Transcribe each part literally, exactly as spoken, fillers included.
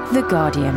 The Guardian.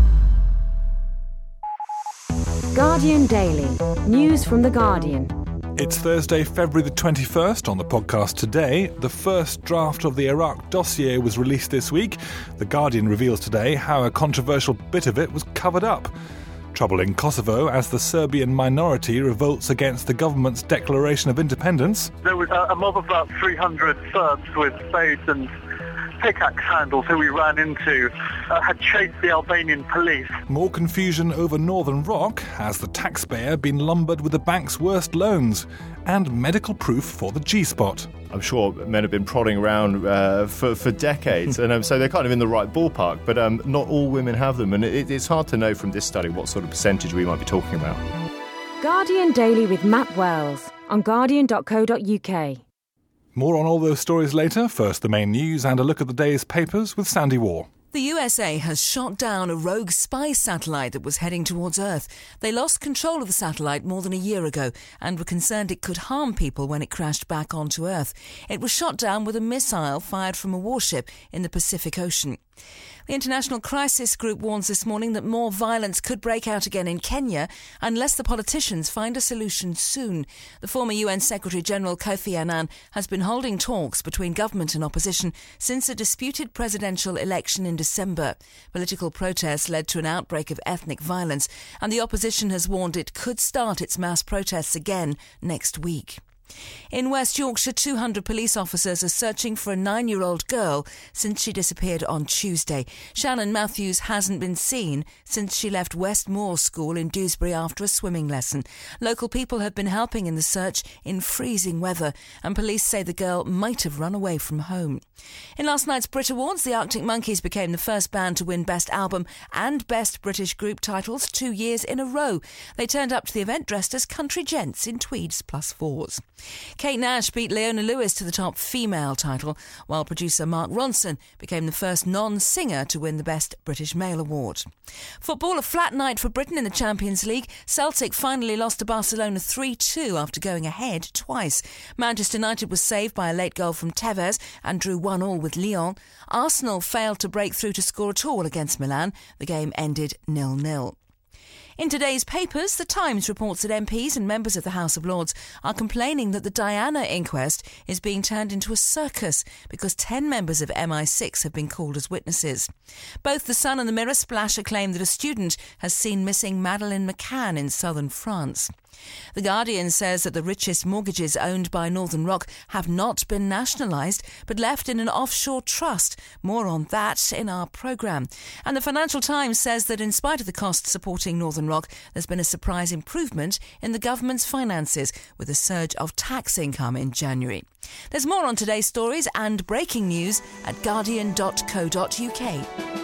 Guardian Daily. News from The Guardian. It's Thursday, February the twenty-first. On the podcast today, the first draft of the Iraq dossier was released this week. The Guardian reveals today how a controversial bit of it was covered up. Trouble in Kosovo as the Serbian minority revolts against the government's declaration of independence. There was a, a mob of about three hundred Serbs with spades and pickaxe handles who we ran into uh, had chased the Albanian police. More confusion over Northern Rock as the taxpayer been lumbered with the bank's worst loans, and medical proof for the G-spot. I'm sure men have been prodding around uh, for, for decades, and um, so they're kind of in the right ballpark, but um, not all women have them, and it, it's hard to know from this study what sort of percentage we might be talking about. Guardian Daily with Matt Wells on guardian dot co dot uk. More on all those stories later. First, the main news and a look at the day's papers with Sandy Waugh. The U S A has shot down a rogue spy satellite that was heading towards Earth. They lost control of the satellite more than a year ago and were concerned it could harm people when it crashed back onto Earth. It was shot down with a missile fired from a warship in the Pacific Ocean. The International Crisis Group warns this morning that more violence could break out again in Kenya unless the politicians find a solution soon. The former U N Secretary-General Kofi Annan has been holding talks between government and opposition since a disputed presidential election in December. Political protests led to an outbreak of ethnic violence, and the opposition has warned it could start its mass protests again next week. In West Yorkshire, two hundred police officers are searching for a nine-year-old girl since she disappeared on Tuesday. Shannon Matthews hasn't been seen since she left Westmoor School in Dewsbury after a swimming lesson. Local people have been helping in the search in freezing weather, and police say the girl might have run away from home. In last night's Brit Awards, the Arctic Monkeys became the first band to win Best Album and Best British Group titles two years in a row. They turned up to the event dressed as country gents in tweeds plus fours. Kate Nash beat Leona Lewis to the top female title, while producer Mark Ronson became the first non-singer to win the Best British Male Award. Football, a flat night for Britain in the Champions League. Celtic finally lost to Barcelona three two after going ahead twice. Manchester United was saved by a late goal from Tevez and drew one all with Lyon. Arsenal failed to break through to score at all against Milan. The game ended nil nil. In today's papers, The Times reports that M Ps and members of the House of Lords are complaining that the Diana inquest is being turned into a circus because ten members of M I six have been called as witnesses. Both The Sun and the Mirror splash a claim that a student has seen missing Madeleine McCann in southern France. The Guardian says that the richest mortgages owned by Northern Rock have not been nationalised but left in an offshore trust. More on that in our programme. And the Financial Times says that in spite of the costs supporting Northern Rock, there's been a surprise improvement in the government's finances with a surge of tax income in January. There's more on today's stories and breaking news at guardian dot co dot uk.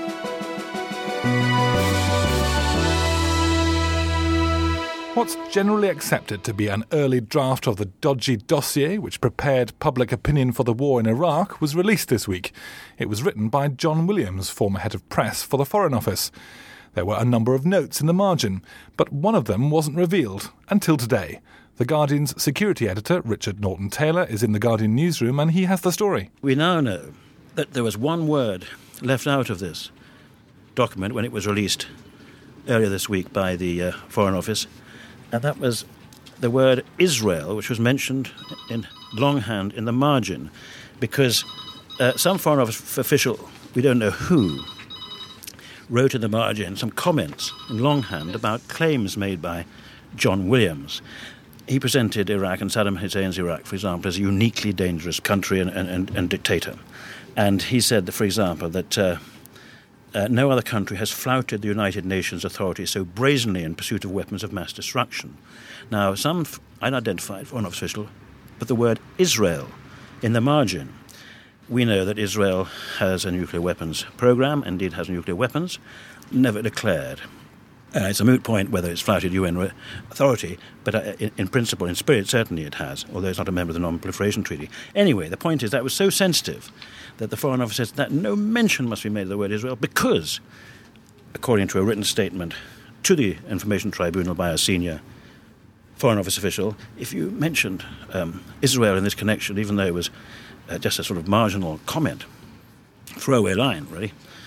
What's generally accepted to be an early draft of the dodgy dossier, which prepared public opinion for the war in Iraq, was released this week. It was written by John Williams, former head of press for the Foreign Office. There were a number of notes in the margin, but one of them wasn't revealed until today. The Guardian's security editor, Richard Norton-Taylor, is in the Guardian newsroom, and he has the story. We now know that there was one word left out of this document when it was released earlier this week by the uh, Foreign Office, and that was the word Israel, which was mentioned in longhand in the margin, because uh, some Foreign Office official, we don't know who, wrote in the margin some comments in longhand about claims made by John Williams. He presented Iraq and Saddam Hussein's Iraq, for example, as a uniquely dangerous country and, and, and dictator. And he said, that, for example, that uh, uh, no other country has flouted the United Nations authority so brazenly in pursuit of weapons of mass destruction. Now, some unidentified foreign office official put the word Israel in the margin. We know that Israel has a nuclear weapons program, indeed has nuclear weapons, never declared. Uh, it's a moot point whether it's flouted U N re- authority, but uh, in, in principle, in spirit, certainly it has, although it's not a member of the Non-Proliferation Treaty. Anyway, the point is that was so sensitive that the Foreign Office says that no mention must be made of the word Israel because, according to a written statement to the Information Tribunal by a senior Foreign Office official, if you mentioned um, Israel in this connection, even though it was uh, just a sort of marginal comment, throwaway line, really,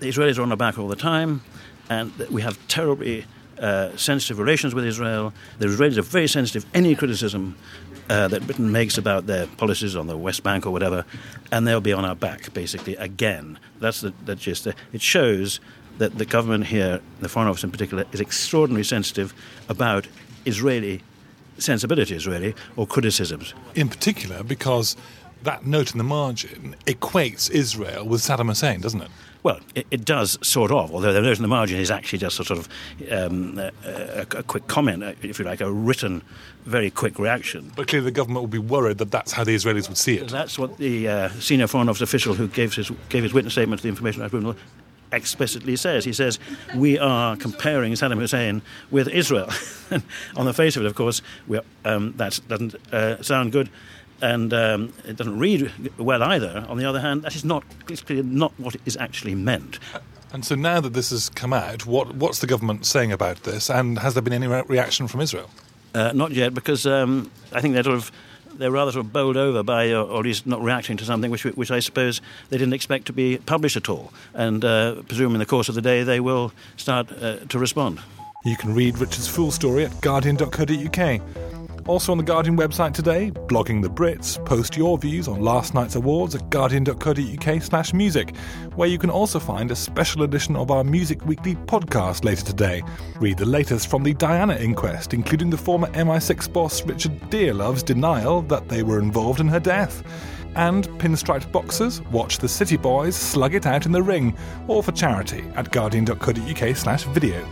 the Israelis are on our back all the time, and that we have terribly uh, sensitive relations with Israel. The Israelis are very sensitive to any criticism uh, that Britain makes about their policies on the West Bank or whatever, and they'll be on our back, basically, again. That's the, the gist. It shows that the government here, the Foreign Office in particular, is extraordinarily sensitive about Israeli sensibilities, really, or criticisms. In particular, because that note in the margin equates Israel with Saddam Hussein, doesn't it? Well, it, it does sort of, although the note in the margin is actually just a sort of um, a, a, a quick comment, if you like, a written, very quick reaction. But clearly the government would be worried that that's how the Israelis would see it. That's what the uh, senior Foreign Office official who gave his, gave his witness statement to the Information Tribunal explicitly says. He says, we are comparing Saddam Hussein with Israel. On the face of it, of course, we are, um, that doesn't uh, sound good. And um, it doesn't read well either. On the other hand, that is not clearly not what is actually meant. And so now that this has come out, what what's the government saying about this? And has there been any re- reaction from Israel? Uh, not yet, because um, I think they're sort of they're rather sort of bowled over by, uh, or at least not reacting to something which which I suppose they didn't expect to be published at all. And uh, presume in the course of the day they will start uh, to respond. You can read Richard's full story at guardian dot co dot uk. Also on the Guardian website today, Blogging the Brits. Post your views on last night's awards at guardian dot co dot uk slash music, where you can also find a special edition of our Music Weekly podcast later today. Read the latest from the Diana inquest, including the former M I six boss Richard Dearlove's denial that they were involved in her death. And pinstriped boxers, watch the City Boys slug it out in the ring, all for charity at guardian dot co dot uk slash video.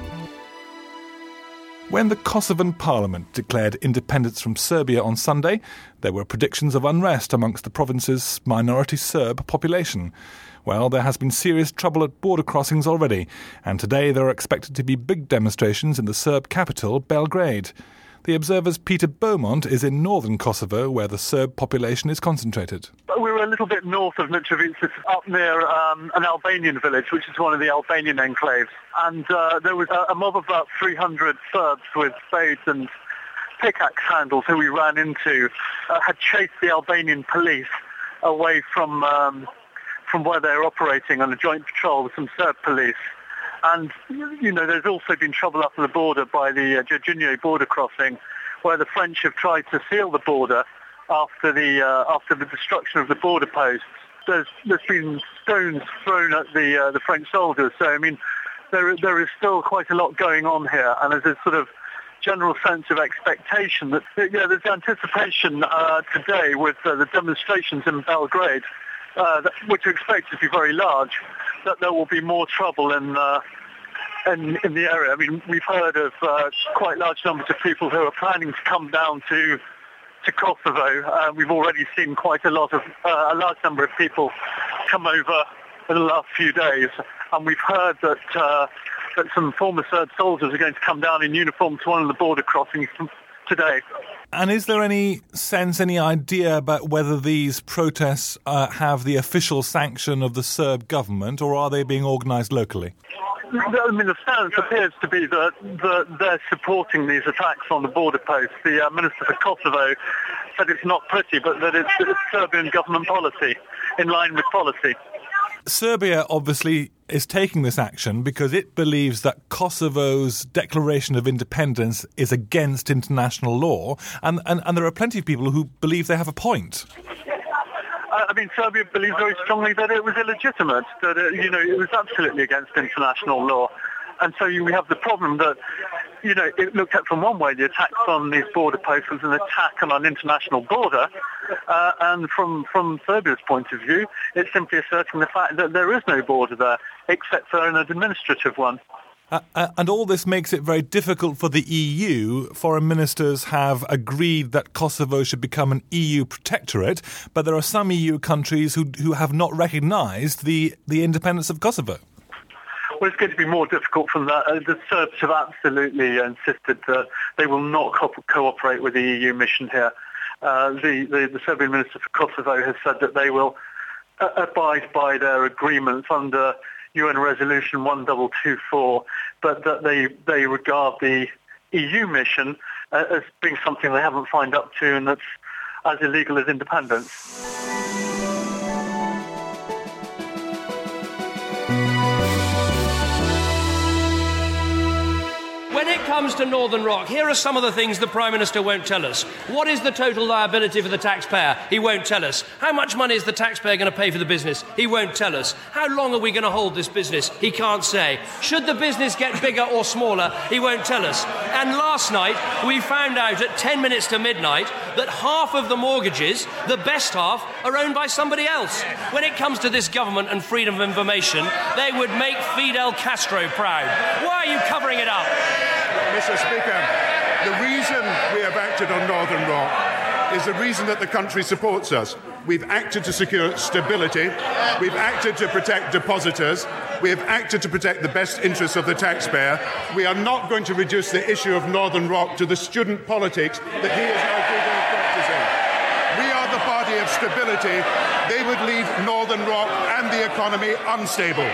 When the Kosovan parliament declared independence from Serbia on Sunday, there were predictions of unrest amongst the province's minority Serb population. Well, there has been serious trouble at border crossings already, and today there are expected to be big demonstrations in the Serb capital, Belgrade. The Observer's Peter Beaumont is in northern Kosovo, where the Serb population is concentrated. We were a little bit north of Mitrovica, up near um, an Albanian village, which is one of the Albanian enclaves. And uh, there was a, a mob of about three hundred Serbs with spades and pickaxe handles who we ran into, uh, had chased the Albanian police away from um, from where they were operating on a joint patrol with some Serb police. And, you know, there's also been trouble up on the border by the uh, Gjerdinje border crossing, where the French have tried to seal the border after the uh, after the destruction of the border posts. There's there's been stones thrown at the uh, the French soldiers. So, I mean, there there is still quite a lot going on here, and there's a sort of general sense of expectation that, yeah, there's anticipation uh, today with uh, the demonstrations in Belgrade, uh, that, which are expected to be very large, that there will be more trouble in, uh, in in the area. I mean, we've heard of uh, quite large numbers of people who are planning to come down to to Kosovo. Uh, we've already seen quite a lot of uh, a large number of people come over in the last few days, and we've heard that uh, that some former Serb soldiers are going to come down in uniform to one of the border crossings today. And is there any sense, any idea about whether these protests uh, have the official sanction of the Serb government, or are they being organised locally? I mean, the stance appears to be that, that they're supporting these attacks on the border posts. The uh, Minister for Kosovo said it's not pretty, but that it's, it's Serbian government policy, in line with policy. Serbia obviously is taking this action because it believes that Kosovo's declaration of independence is against international law, and, and, and there are plenty of people who believe they have a point. I mean, Serbia believes very strongly that it was illegitimate, that, it, you know, it was absolutely against international law. And so we have the problem that, you know, it looked at from one way, the attack on these border posts was an attack on an international border. Uh, and from, from Serbia's point of view, it's simply asserting the fact that there is no border there, except for an administrative one. Uh, uh, and all this makes it very difficult for the E U. Foreign ministers have agreed that Kosovo should become an E U protectorate, but there are some E U countries who who have not recognised the, the independence of Kosovo. Well, it's going to be more difficult from that. Uh, the Serbs have absolutely insisted that they will not co- cooperate with the E U mission here. Uh, the, the, the Serbian Minister for Kosovo has said that they will uh, abide by their agreements under U N Resolution one two two four, but that they, they regard the E U mission uh, as being something they haven't signed up to and that's as illegal as independence. comes to Northern Rock, here are some of the things the Prime Minister won't tell us. What is the total liability for the taxpayer? He won't tell us. How much money is the taxpayer going to pay for the business? He won't tell us. How long are we going to hold this business? He can't say. Should the business get bigger or smaller? He won't tell us. And last night, we found out at ten minutes to midnight that half of the mortgages, the best half, are owned by somebody else. When it comes to this government and freedom of information, they would make Fidel Castro proud. Why are you covering it up? Mister Speaker, the reason we have acted on Northern Rock is the reason that the country supports us. We've acted to secure stability, we've acted to protect depositors, we have acted to protect the best interests of the taxpayer. We are not going to reduce the issue of Northern Rock to the student politics that he is now practicing. We are the party of stability. They would leave Northern Rock and the economy unstable.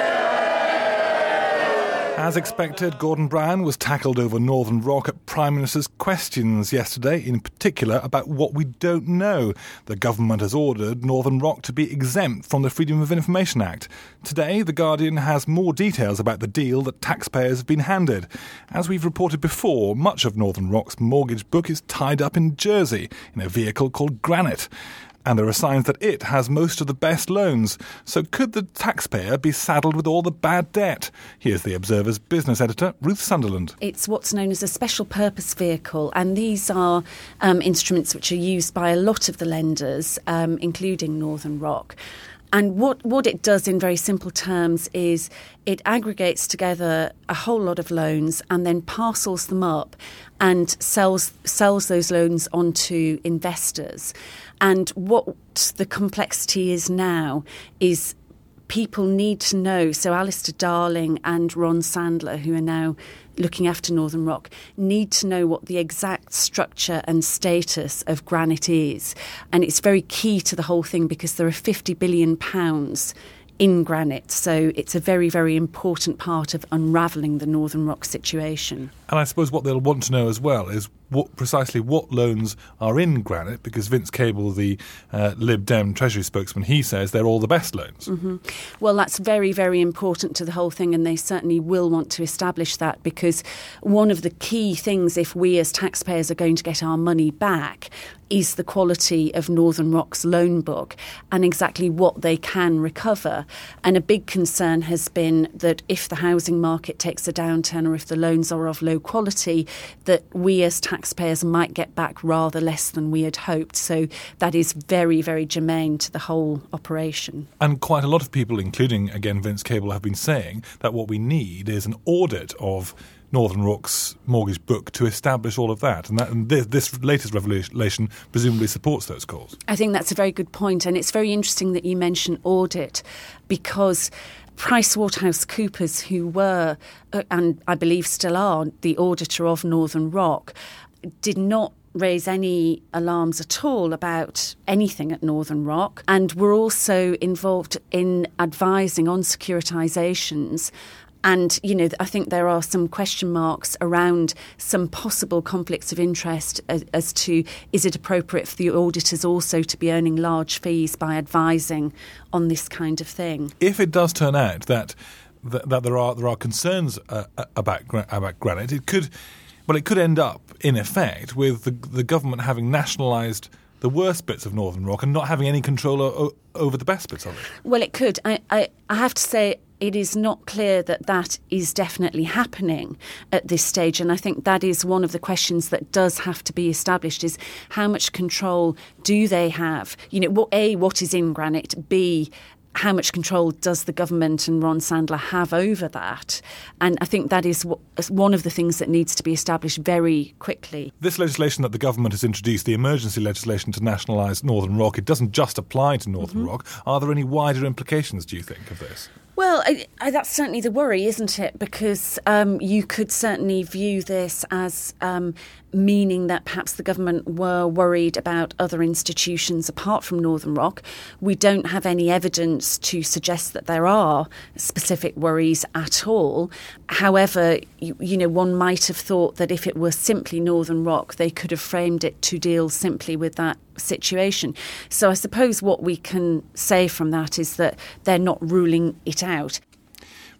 As expected, Gordon Brown was tackled over Northern Rock at Prime Minister's questions yesterday, in particular about what we don't know. The government has ordered Northern Rock to be exempt from the Freedom of Information Act. Today, The Guardian has more details about the deal that taxpayers have been handed. As we've reported before, much of Northern Rock's mortgage book is tied up in Jersey in a vehicle called Granite. And there are signs that it has most of the best loans. So could the taxpayer be saddled with all the bad debt? Here's the Observer's business editor, Ruth Sunderland. It's what's known as a special purpose vehicle, and these are um, instruments which are used by a lot of the lenders, um, including Northern Rock. And what, what it does in very simple terms is it aggregates together a whole lot of loans and then parcels them up and sells sells those loans onto investors. And what the complexity is now is people need to know, so Alistair Darling and Ron Sandler, who are now looking after Northern Rock, need to know what the exact structure and status of Granite is. And it's very key to the whole thing because there are fifty billion pounds in Granite. So it's a very, very important part of unravelling the Northern Rock situation. And I suppose what they'll want to know as well is what precisely what loans are in Granite, because Vince Cable, the uh, Lib Dem Treasury spokesman, he says they're all the best loans. Mm-hmm. Well, that's very, very important to the whole thing, and they certainly will want to establish that, because one of the key things, if we as taxpayers are going to get our money back, is the quality of Northern Rock's loan book and exactly what they can recover. And a big concern has been that if the housing market takes a downturn or if the loans are of low quality, that we as taxpayers might get back rather less than we had hoped. So that is very, very germane to the whole operation. And quite a lot of people, including, again, Vince Cable, have been saying that what we need is an audit of Northern Rock's mortgage book to establish all of that. And, that, and this, this latest revelation presumably supports those calls. I think that's a very good point. And it's very interesting that you mention audit, because PricewaterhouseCoopers, who were, uh, and I believe still are, the auditor of Northern Rock, did not raise any alarms at all about anything at Northern Rock, and were also involved in advising on securitisations. And, you know, I think there are some question marks around some possible conflicts of interest as, as to, is it appropriate for the auditors also to be earning large fees by advising on this kind of thing? If it does turn out that that, that there are there are concerns uh, about about Granite, it could, well, it could end up in effect with the the government having nationalised the worst bits of Northern Rock and not having any control o- over the best bits of it. Well, it could. I, I, I have to say, it is not clear that that is definitely happening at this stage. And I think that is one of the questions that does have to be established, is how much control do they have? You know, what, A, what is in Granite? B, how much control does the government and Ron Sandler have over that? And I think that is one of the things that needs to be established very quickly. This legislation that the government has introduced, the emergency legislation to nationalise Northern Rock, it doesn't just apply to Northern mm-hmm. Rock. Are there any wider implications, do you think, of this? Well, I, I, that's certainly the worry, isn't it? Because um, you could certainly view this as um, meaning that perhaps the government were worried about other institutions apart from Northern Rock. We don't have any evidence to suggest that there are specific worries at all. However, you, you know, one might have thought that if it were simply Northern Rock, they could have framed it to deal simply with that situation. So I suppose what we can say from that is that they're not ruling it out.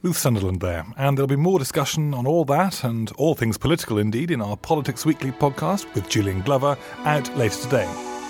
Ruth Sunderland there. And there'll be more discussion on all that and all things political indeed in our Politics Weekly podcast with Julian Glover out later today.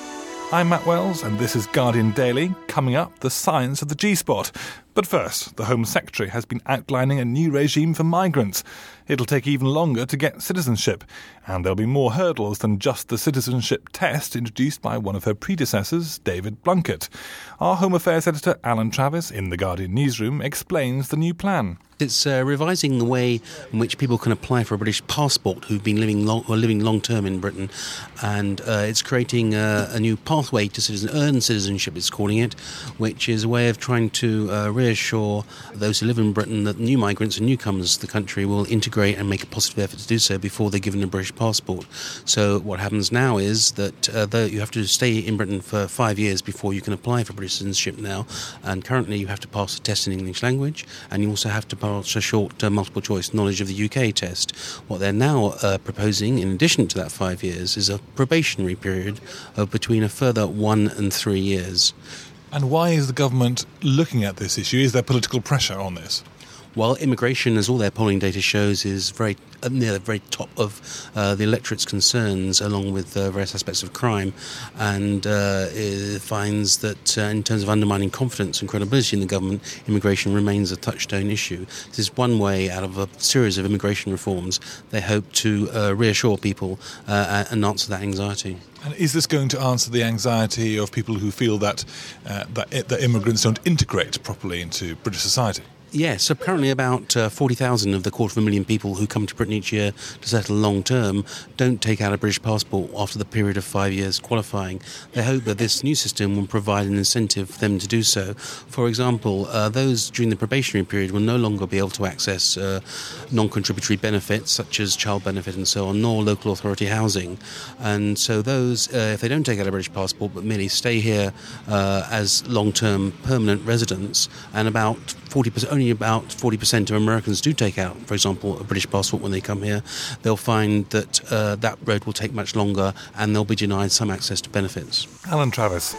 I'm Matt Wells and this is Guardian Daily. Coming up, the science of the G-spot. But first, the Home Secretary has been outlining a new regime for migrants. It'll take even longer to get citizenship, and there'll be more hurdles than just the citizenship test introduced by one of her predecessors, David Blunkett. Our Home Affairs editor, Alan Travis, in the Guardian newsroom, explains the new plan. It's uh, revising the way in which people can apply for a British passport who've been living long, or living long term in Britain, and uh, it's creating uh, a new pathway to citizen, earned citizenship, it's calling it, which is a way of trying to uh, reassure those who live in Britain that new migrants and newcomers to the country will integrate and make a positive effort to do so before they're given a British passport. So what happens now is that uh, though you have to stay in Britain for five years before you can apply for British citizenship now, and currently you have to pass a test in English language, and you also have to pass a short uh, multiple choice knowledge of the U K test. What they're now uh, proposing, in addition to that five years, is a probationary period of between a further one and three years. And why is the government looking at this issue? Is there political pressure on this? Well, immigration, as all their polling data shows, is very uh, near the very top of uh, the electorate's concerns, along with uh, various aspects of crime, and uh, it finds that uh, in terms of undermining confidence and credibility in the government, immigration remains a touchstone issue. This is one way out of a series of immigration reforms they hope to uh, reassure people uh, and answer that anxiety. And is this going to answer the anxiety of people who feel that uh, that, that immigrants don't integrate properly into British society? Yes, so currently about uh, forty thousand of the quarter of a million people who come to Britain each year to settle long term don't take out a British passport after the period of five years qualifying. They hope that this new system will provide an incentive for them to do so. For example, uh, those during the probationary period will no longer be able to access uh, non-contributory benefits such as child benefit and so on, nor local authority housing. And so those, uh, if they don't take out a British passport but merely stay here uh, as long-term permanent residents, and about forty percent, only about forty percent of Americans do take out, for example, a British passport when they come here, they'll find that uh, that road will take much longer and they'll be denied some access to benefits. Alan Travis.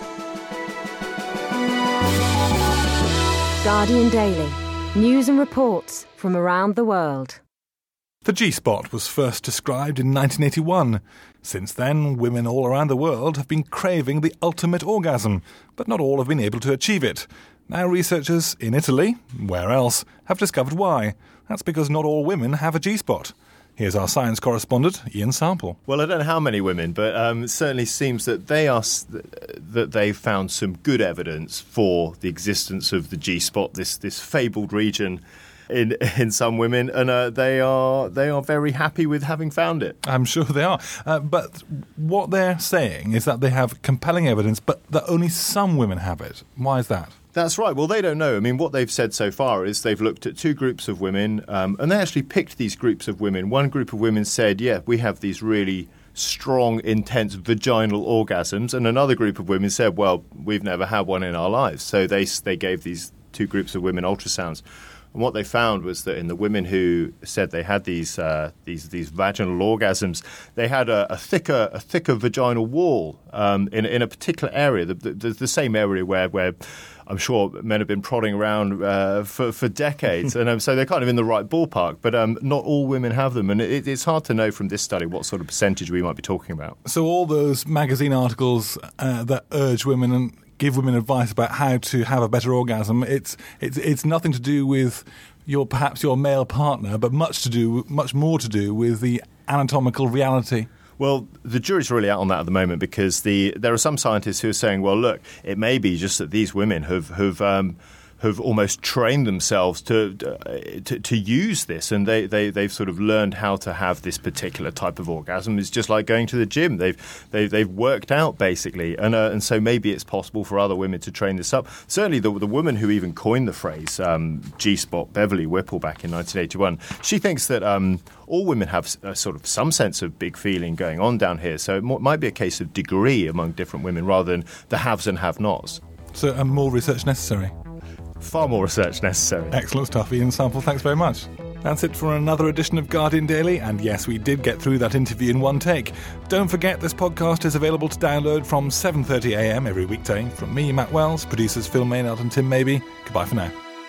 Guardian Daily. News and reports from around the world. The G-spot was first described in nineteen eighty-one. Since then, women all around the world have been craving the ultimate orgasm, but not all have been able to achieve it. Now researchers in Italy, where else, have discovered why. That's because not all women have a G-spot. Here's our science correspondent, Ian Sample. Well, I don't know how many women, but um, it certainly seems that they are that they've found some good evidence for the existence of the G-spot, this this fabled region in in some women, and uh, they are they are very happy with having found it. I'm sure they are. Uh, but what they're saying is that they have compelling evidence, but that only some women have it. Why is that? That's right. Well, they don't know. I mean, what they've said so far is they've looked at two groups of women, um, and they actually picked these groups of women. One group of women said, yeah, we have these really strong, intense vaginal orgasms, and another group of women said, well, we've never had one in our lives. So they they gave these two groups of women ultrasounds. And what they found was that in the women who said they had these uh, these these vaginal orgasms, they had a, a thicker a thicker vaginal wall um, in in a particular area, the, the, the same area where where I'm sure men have been prodding around uh, for for decades, and um, so they're kind of in the right ballpark. But um, not all women have them, and it, it's hard to know from this study what sort of percentage we might be talking about. So all those magazine articles uh, that urge women and give women advice about how to have a better orgasm, it's it's it's nothing to do with your perhaps your male partner, but much to do much more to do with the anatomical reality. Well, the jury's really out on that at the moment, because the there are some scientists who are saying, well, look, it may be just that these women have have um, have almost trained themselves to, uh, to to use this, and they, they, they've sort of learned how to have this particular type of orgasm. It's just like going to the gym. They've they've, they've worked out, basically, and uh, and so maybe it's possible for other women to train this up. Certainly the, the woman who even coined the phrase um, G-spot, Beverly Whipple, back in nineteen eighty-one, she thinks that um, all women have a sort of some sense of big feeling going on down here, so it might be a case of degree among different women rather than the haves and have-nots. So um, more research necessary? Far more research necessary. Excellent stuff, Ian Sample. Thanks very much. That's it for another edition of Guardian Daily, and yes, we did get through that interview in one take. Don't forget, this podcast is available to download from seven thirty a m every weekday. From me, Matt Wells, producers Phil Maynard and Tim Mabey. Goodbye for now.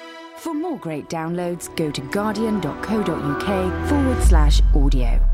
For more great downloads, go to guardian.co.uk forward slash audio.